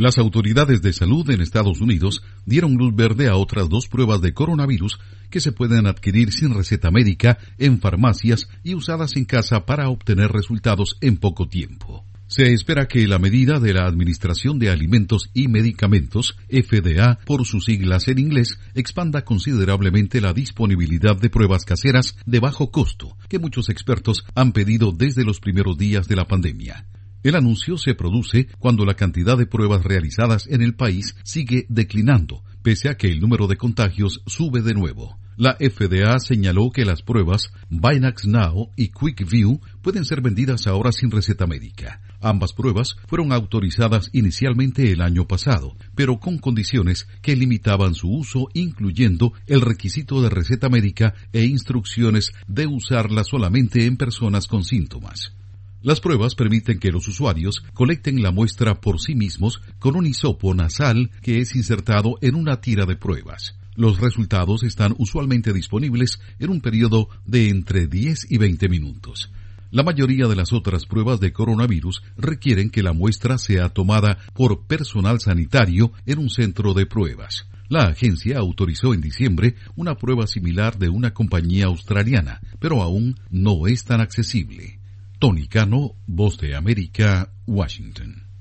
Las autoridades de salud en Estados Unidos dieron luz verde a otras 2 pruebas de coronavirus que se pueden adquirir sin receta médica en farmacias y usadas en casa para obtener resultados en poco tiempo. Se espera que la medida de la Administración de Alimentos y Medicamentos, FDA por sus siglas en inglés, expanda considerablemente la disponibilidad de pruebas caseras de bajo costo que muchos expertos han pedido desde los primeros días de la pandemia. El anuncio se produce cuando la cantidad de pruebas realizadas en el país sigue declinando, pese a que el número de contagios sube de nuevo. La FDA señaló que las pruebas BinaxNOW y QuickVue pueden ser vendidas ahora sin receta médica. Ambas pruebas fueron autorizadas inicialmente el año pasado, pero con condiciones que limitaban su uso, incluyendo el requisito de receta médica e instrucciones de usarla solamente en personas con síntomas. Las pruebas permiten que los usuarios colecten la muestra por sí mismos con un hisopo nasal que es insertado en una tira de pruebas. Los resultados están usualmente disponibles en un periodo de entre 10 y 20 minutos. La mayoría de las otras pruebas de coronavirus requieren que la muestra sea tomada por personal sanitario en un centro de pruebas. La agencia autorizó en diciembre una prueba similar de una compañía australiana, pero aún no es tan accesible. Tony Cano, Voz de América, Washington.